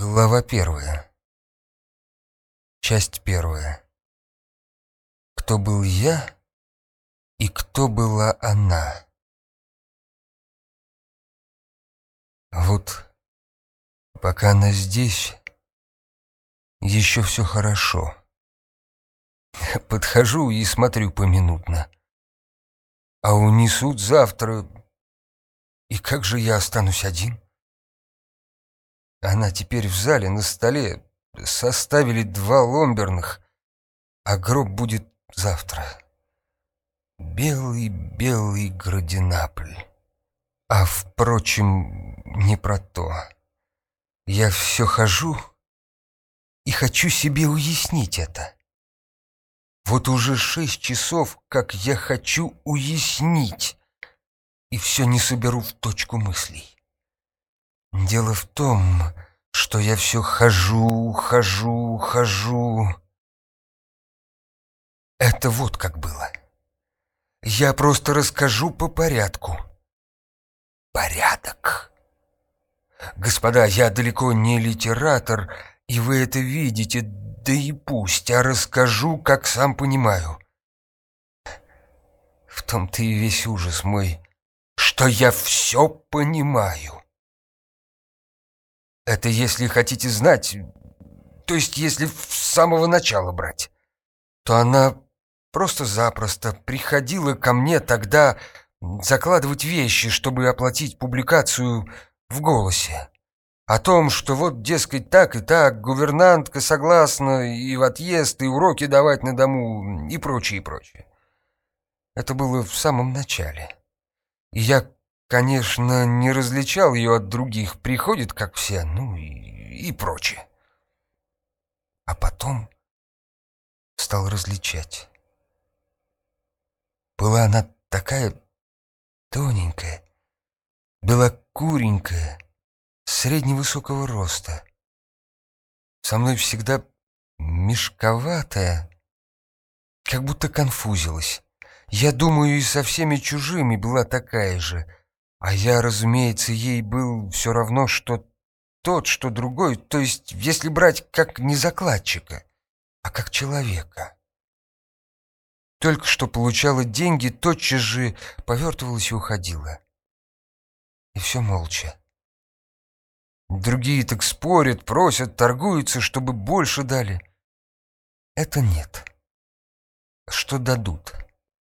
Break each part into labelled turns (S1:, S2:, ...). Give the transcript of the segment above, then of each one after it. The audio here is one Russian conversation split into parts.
S1: Глава 1. Часть 1. Кто был я и кто была она? Вот пока она здесь, еще все хорошо. Подхожу и смотрю поминутно. А унесут завтра, и как же я останусь один? Она теперь в зале на столе, составили 2 ломберных, а гроб будет завтра. Белый-белый Градинапль. А, впрочем, не про то. Я все хожу и хочу себе уяснить это. Вот уже 6 часов, как я хочу уяснить, и все не соберу в точку мыслей. Дело в том, что я все хожу. Это вот как было. Я просто расскажу по порядку. Порядок. Господа, я далеко не литератор, и вы это видите, да и пусть, а расскажу, как сам понимаю. В том-то и весь ужас мой, что я все понимаю. Это если хотите знать, то есть если с самого начала брать, то она просто-запросто приходила ко мне тогда закладывать вещи, чтобы оплатить публикацию в «Голосе». О том, что вот, дескать, так и так, гувернантка согласна и в отъезд, и уроки давать на дому, и прочее, и прочее. Это было в самом начале. И я, конечно, не различал ее от других, приходит, как все, ну и прочее. А потом стал различать. Была она такая тоненькая, белокуренькая, средневысокого роста. Со мной всегда мешковатая, как будто конфузилась. Я думаю, и со всеми чужими была такая же. А я, разумеется, ей был все равно, что тот, что другой, то есть, если брать как не закладчика, а как человека. Только что получала деньги, тотчас же повертывалась и уходила. И все молча. Другие так спорят, просят, торгуются, чтобы больше дали. Это нет. Что дадут?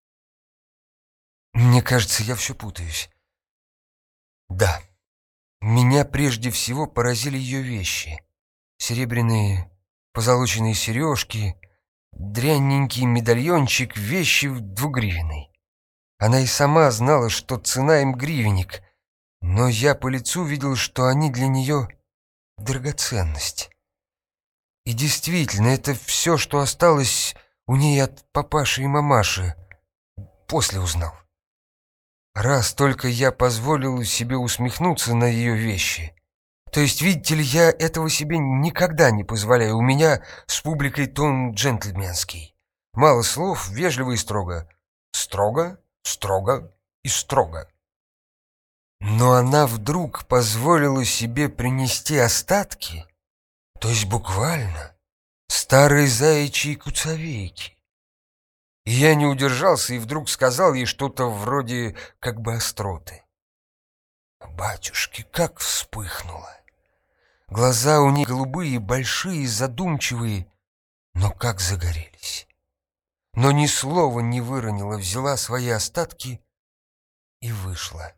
S1: Мне кажется, я все путаюсь. Да, меня прежде всего поразили ее вещи. Серебряные позолоченные сережки, дрянненький медальончик, вещи в 2-гривенной. Она и сама знала, что цена им гривенник, но я по лицу видел, что они для нее драгоценность. И действительно, это все, что осталось у ней от папаши и мамаши. После узнал. Раз только я позволил себе усмехнуться на ее вещи. То есть, видите ли, я этого себе никогда не позволяю. У меня с публикой тон джентльменский. Мало слов, вежливо и строго. Строго, строго и строго. Но она вдруг позволила себе принести остатки, то есть буквально старые заячьи куцовейки. И я не удержался и вдруг сказал ей что-то вроде как бы остроты. Батюшки, как вспыхнуло! Глаза у ней голубые, большие, задумчивые, но как загорелись. Но ни слова не выронила, взяла свои остатки и вышла.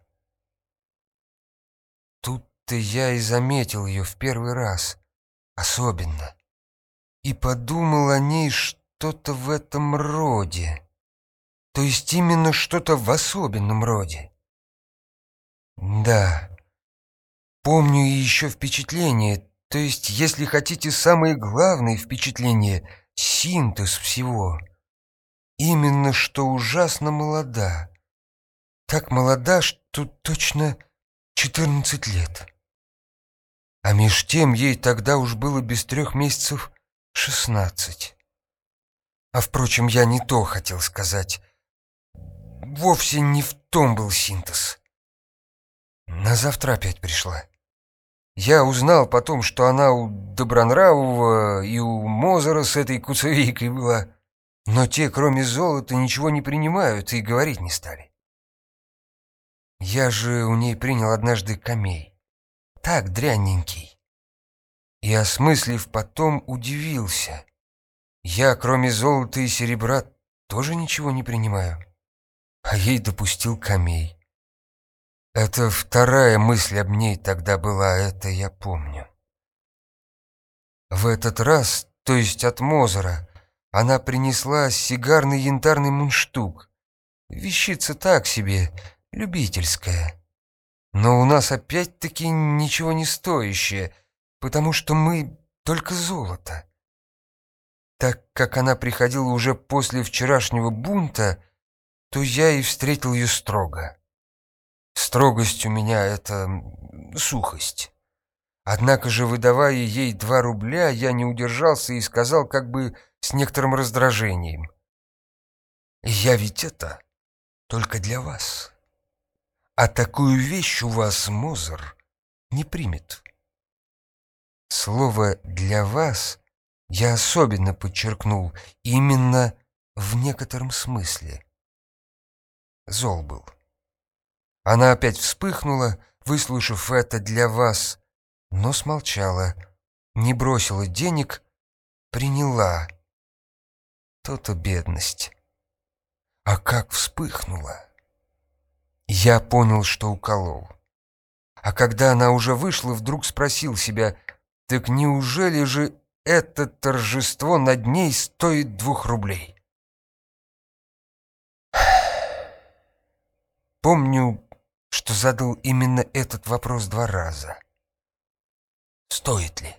S1: Тут-то я и заметил ее в первый раз, особенно, и подумал о ней что-то в этом роде, то есть именно что-то в особенном роде. Да, помню и еще впечатление, то есть, если хотите, самые главные впечатления, синтез всего. Именно что ужасно молода. Так молода, что точно 14 лет. А меж тем ей тогда уж было без 3 месяцев 16. А впрочем, я не то хотел сказать. Вовсе не в том был синтез. На завтра опять пришла. Я узнал потом, что она у Добронравова и у Мозера с этой куцевейкой была. Но те, кроме золота, ничего не принимают и говорить не стали. Я же у ней принял однажды камей. Так, дрянненький. И, осмыслив потом, удивился. Я, кроме золота и серебра, тоже ничего не принимаю. А ей допустил камей. Это вторая мысль об ней тогда была, это я помню. В этот раз, то есть от Мозера, она принесла сигарный янтарный мундштук. Вещица так себе, любительская. Но у нас опять-таки ничего не стоящее, потому что мы только золото. Так как она приходила уже после вчерашнего бунта, то я и встретил ее строго. Строгость у меня — это сухость. Однако же, выдавая ей 2 рубля, я не удержался и сказал как бы с некоторым раздражением: «Я ведь это только для вас. А такую вещь у вас Мозер не примет». Слово «для вас» я особенно подчеркнул именно в некотором смысле. Зол был. Она опять вспыхнула, выслушав это «для вас», но смолчала, не бросила денег, приняла. То-то бедность. А как вспыхнула! Я понял, что уколол. А когда она уже вышла, вдруг спросил себя: так неужели же это торжество над ней стоит 2 рублей? Помню, что задал именно этот вопрос 2 раза. Стоит ли?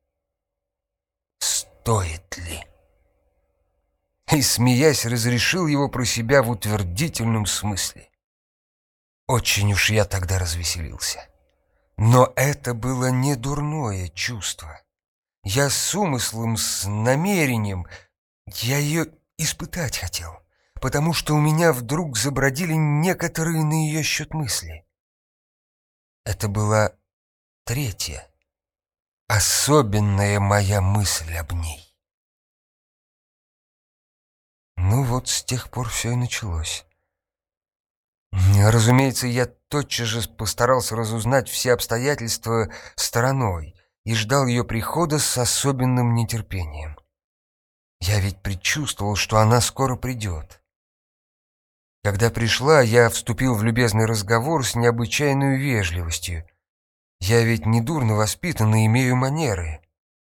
S1: Стоит ли? И, смеясь, разрешил его про себя в утвердительном смысле. Очень уж я тогда развеселился. Но это было не дурное чувство. Я с умыслом, с намерением, я ее испытать хотел, потому что у меня вдруг забродили некоторые на ее счет мысли. Это была 3-я, особенная моя мысль об ней. Ну вот, с тех пор все и началось. Разумеется, я тотчас же постарался разузнать все обстоятельства стороной и ждал ее прихода с особенным нетерпением. Я ведь предчувствовал, что она скоро придет. Когда пришла, я вступил в любезный разговор с необычайной вежливостью. Я ведь недурно воспитан и имею манеры.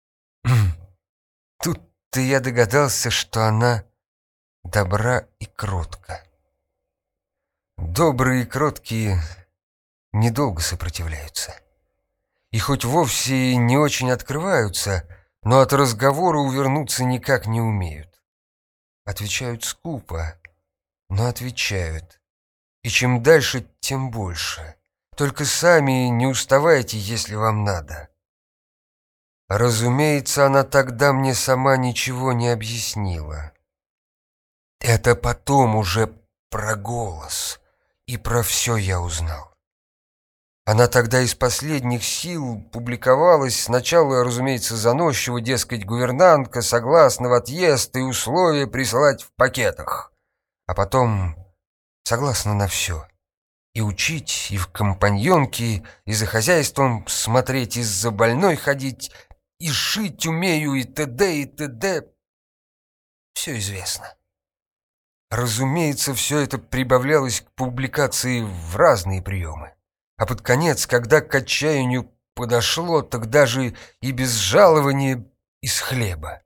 S1: Тут-то я догадался, что она добра и кротка. Добрые и кроткие недолго сопротивляются. И хоть вовсе не очень открываются, но от разговора увернуться никак не умеют. Отвечают скупо, но отвечают. И чем дальше, тем больше. Только сами не уставайте, если вам надо. Разумеется, она тогда мне сама ничего не объяснила. Это потом уже про голос, и про все я узнал. Она тогда из последних сил публиковалась, сначала, разумеется, заносчиво, дескать, гувернантка согласна в отъезд и условия присылать в пакетах, а потом согласна на все. И учить, и в компаньонки, и за хозяйством смотреть, и за больной ходить, и шить умею, и т.д., и т.д. Все известно. Разумеется, все это прибавлялось к публикации в разные приемы. А под конец, когда к отчаянию подошло, так даже и без жалования из хлеба.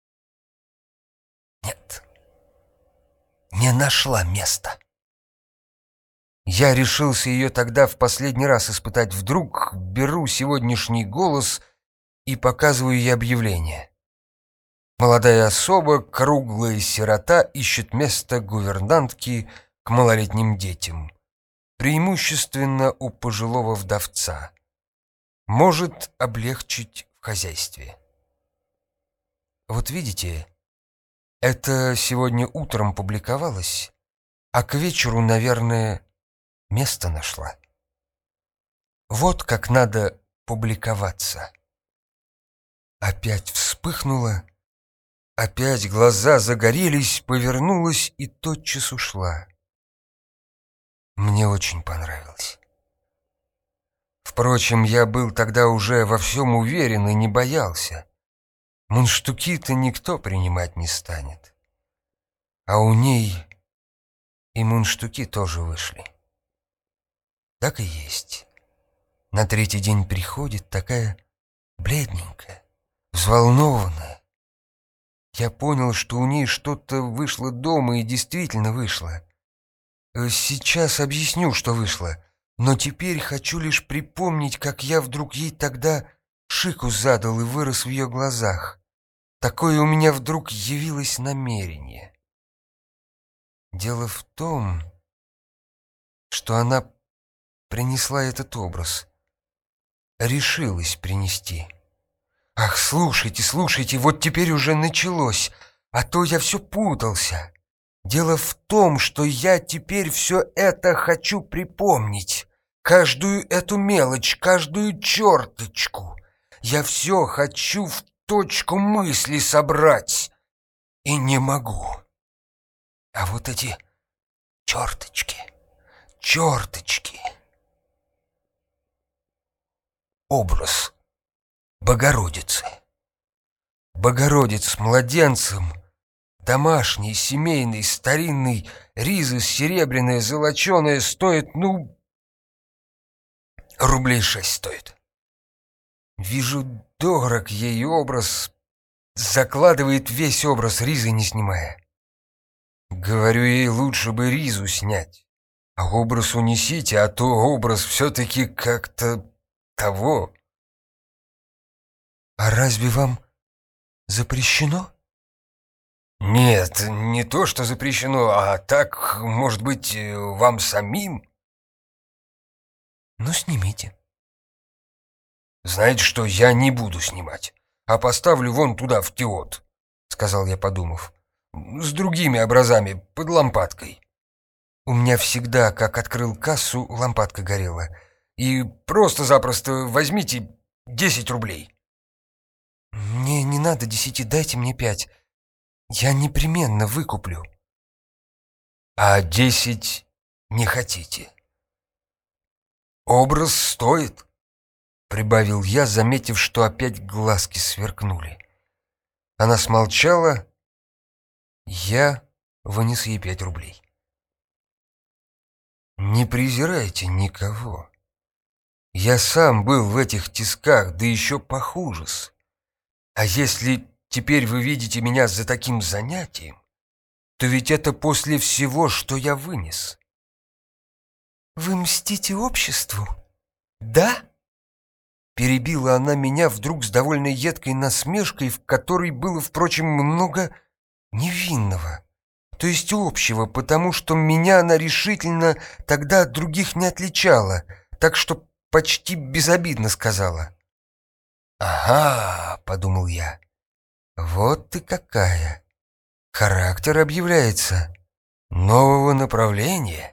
S1: Нет, не нашла места. Я решился ее тогда в последний раз испытать. Вдруг беру сегодняшний голос и показываю ей объявление. Молодая особа, круглая сирота, ищет место гувернантки к малолетним детям. Преимущественно у пожилого вдовца. Может облегчить в хозяйстве. Вот видите, это сегодня утром публиковалось, а к вечеру, наверное, место нашла. Вот как надо публиковаться. Опять вспыхнула, опять глаза загорелись, повернулась и тотчас ушла. Мне очень понравилось. Впрочем, я был тогда уже во всем уверен и не боялся. Мундштуки-то никто принимать не станет. А у ней и мундштуки тоже вышли. Так и есть. На третий день приходит такая бледненькая, взволнованная. Я понял, что у ней что-то вышло дома, и действительно вышло. Сейчас объясню, что вышло, но теперь хочу лишь припомнить, как я вдруг ей тогда шику задал и вырос в ее глазах. Такое у меня вдруг явилось намерение. Дело в том, что она принесла этот образ. Решилась принести. Ах, слушайте, слушайте, вот теперь уже началось, а то я все путался. Дело в том, что я теперь все это хочу припомнить. Каждую эту мелочь, каждую черточку. Я все хочу в точку мысли собрать. И не могу. А вот эти черточки. Образ Богородицы. Богородиц с младенцем, домашний, семейный, старинный, риза серебряная, золоченая, стоит, рублей 6 стоит. Вижу, дорог ей образ, закладывает весь образ, ризы не снимая. Говорю ей, лучше бы ризу снять, а образ унесите, а то образ все-таки как-то того. А разве вам запрещено? Нет, не то, что запрещено, а так, может быть, вам самим? Ну, снимите. Знаете что, я не буду снимать, а поставлю вон туда, в киот, сказал я, подумав. С другими образами, под лампадкой. У меня всегда, как открыл кассу, лампадка горела. И просто-запросто возьмите 10 рублей. Мне не надо 10, дайте мне 5. Я непременно выкуплю. А 10 не хотите? Образ стоит, прибавил я, заметив, что опять глазки сверкнули. Она смолчала. Я вынес ей 5 рублей. Не презирайте никого. Я сам был в этих тисках, да еще похуже-с. А если теперь вы видите меня за таким занятием, то ведь это после всего, что я вынес. Вы мстите обществу? Да? Перебила она меня вдруг с довольно едкой насмешкой, в которой было, впрочем, много невинного, то есть общего, потому что меня она решительно тогда от других не отличала, так что почти безобидно сказала. «Ага», — подумал я, — «вот ты какая! Характер объявляется нового направления».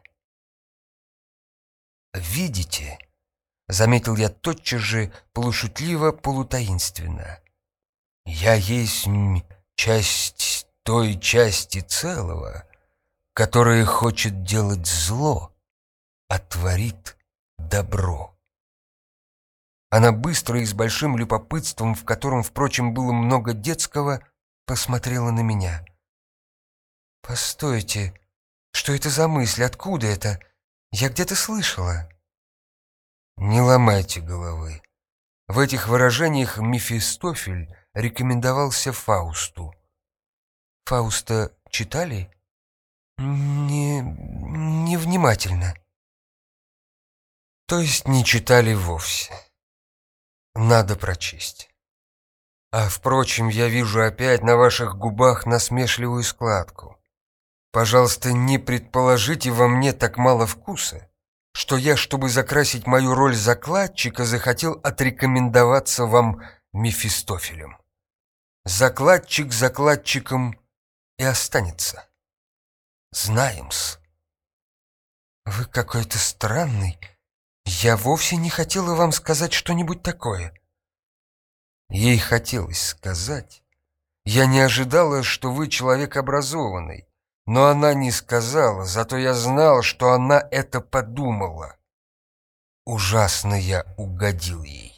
S1: «Видите?» — заметил я тотчас же полушутливо, полутаинственно. «Я есть часть той части целого, которая хочет делать зло, а творит добро». Она быстро и с большим любопытством, в котором, впрочем, было много детского, посмотрела на меня. «Постойте, что это за мысль? Откуда это? Я где-то слышала». Не ломайте головы. В этих выражениях Мефистофель рекомендовался Фаусту. Фауста читали? Невнимательно. То есть не читали вовсе. Надо прочесть. А, впрочем, я вижу опять на ваших губах насмешливую складку. Пожалуйста, не предположите во мне так мало вкуса, что я, чтобы закрасить мою роль закладчика, захотел отрекомендоваться вам Мефистофелем. Закладчик закладчиком и останется. Знаем-с. Вы какой-то странный, Я вовсе не хотела вам сказать что-нибудь такое». Ей хотелось сказать: «Я не ожидала, что вы человек образованный». Но она не сказала, зато я знал, что она это подумала. Ужасно я угодил ей.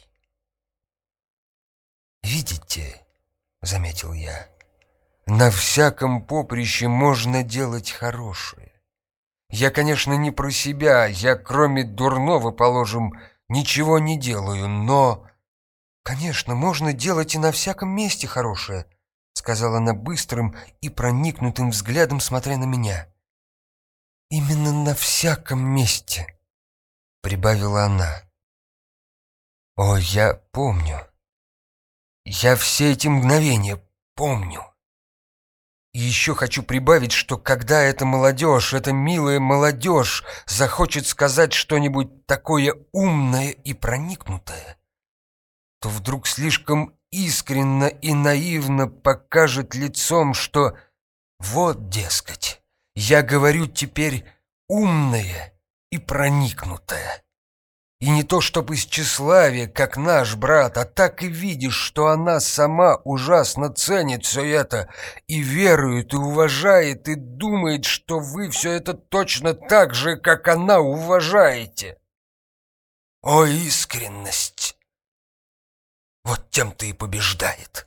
S1: «Видите, — заметил я, — на всяком поприще можно делать хорошее. Я, конечно, не про себя, я, кроме дурного, положим, ничего не делаю, но, конечно, можно делать и на всяком месте хорошее», — сказала она быстрым и проникнутым взглядом, смотря на меня. «Именно на всяком месте», — прибавила она. «О, я помню. Я все эти мгновения помню. И еще хочу прибавить, что когда эта молодежь, эта милая молодежь захочет сказать что-нибудь такое умное и проникнутое, то вдруг слишком искренно и наивно покажет лицом, что вот, дескать, я говорю теперь умное и проникнутое. И не то чтоб из тщеславия, как наш брат, а так и видишь, что она сама ужасно ценит все это, и верует, и уважает, и думает, что вы все это точно так же, как она, уважаете. О, искренность! Вот тем-то и побеждает.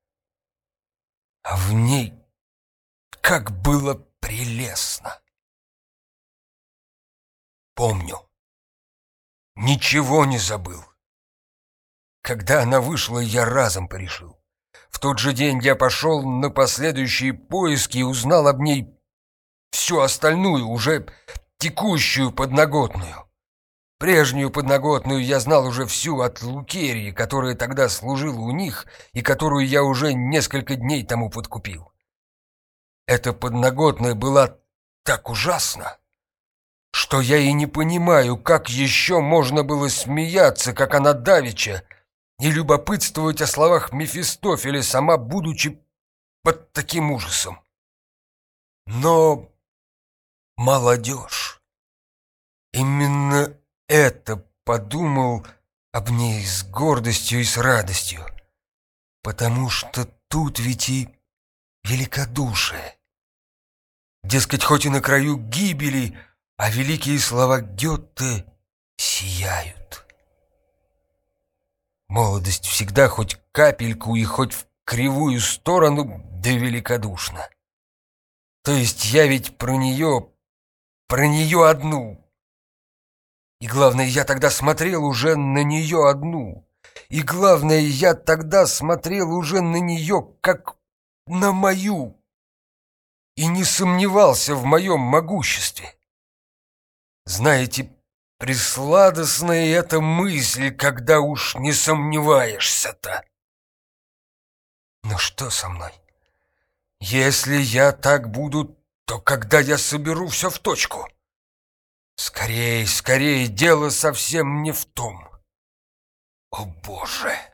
S1: А в ней как было прелестно. Помню. Ничего не забыл. Когда она вышла, я разом порешил. В тот же день я пошел на последующие поиски и узнал об ней всю остальную, уже текущую подноготную. Прежнюю подноготную я знал уже всю от Лукерии, которая тогда служила у них и которую я уже несколько дней тому подкупил. Эта подноготная была так ужасна, что я и не понимаю, как еще можно было смеяться, как она давеча, и любопытствовать о словах Мефистофеля, сама будучи под таким ужасом. Но молодежь, именно это подумал об ней с гордостью и с радостью, потому что тут ведь и великодушие. Дескать, хоть и на краю гибели, а великие слова Гёте сияют. Молодость всегда хоть капельку и хоть в кривую сторону, да великодушна. То есть я ведь про нее одну. И главное, я тогда смотрел уже на нее одну. И главное, я тогда смотрел уже на нее, как на мою. И не сомневался в моем могуществе. Знаете, пресладостная эта мысль, когда уж не сомневаешься-то. Но что со мной? Если я так буду, то когда я соберу все в точку? Скорей, скорей, дело совсем не в том. О, Боже!